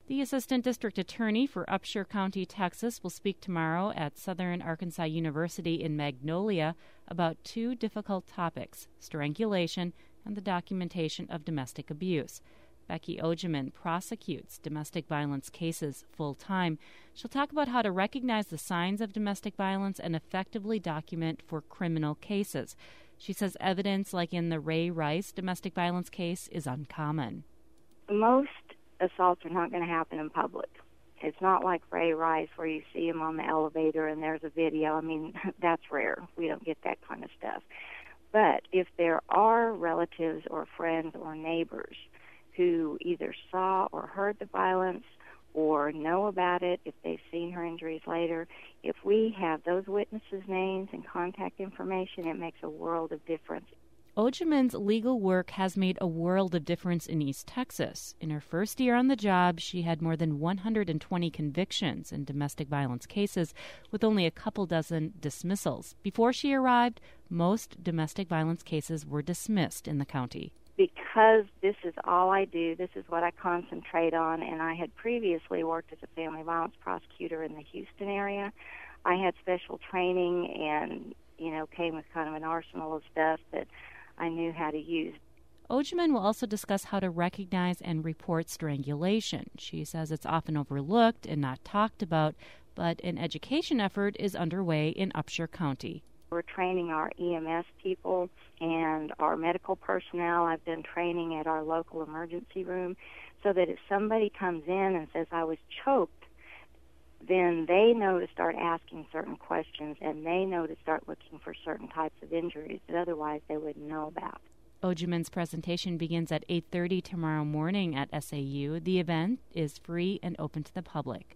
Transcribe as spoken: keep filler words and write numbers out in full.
The Assistant District Attorney for Upshur County, Texas, will speak tomorrow at Southern Arkansas University in Magnolia about two difficult topics, strangulation and the documentation of domestic abuse. Becky Ogeman prosecutes domestic violence cases full-time. She'll talk about how to recognize the signs of domestic violence and effectively document for criminal cases. She says evidence like in the Ray Rice domestic violence case is uncommon. Most assaults are not going to happen in public. It's not like Ray Rice where you see him on the elevator and there's a video. I mean, that's rare. We don't get that kind of stuff. But if there are relatives or friends or neighbors who either saw or heard the violence or know about it, if they've seen her injuries later, if we have those witnesses' names and contact information, it makes a world of difference. Ogeman's legal work has made a world of difference in East Texas. In her first year on the job, she had more than one hundred twenty convictions in domestic violence cases, with only a couple dozen dismissals. Before she arrived, most domestic violence cases were dismissed in the county. Because this is all I do, this is what I concentrate on, and I had previously worked as a family violence prosecutor in the Houston area, I had special training and, you know, came with kind of an arsenal of stuff that I knew how to use. Ogeman will also discuss how to recognize and report strangulation. She says it's often overlooked and not talked about, but an education effort is underway in Upshur County. We're training our E M S people and our medical personnel. I've done training at our local emergency room so that if somebody comes in and says, I was choked, then they know to start asking certain questions and they know to start looking for certain types of injuries that otherwise they wouldn't know about. Ogeman's presentation begins at eight thirty tomorrow morning at S A U. The event is free and open to the public.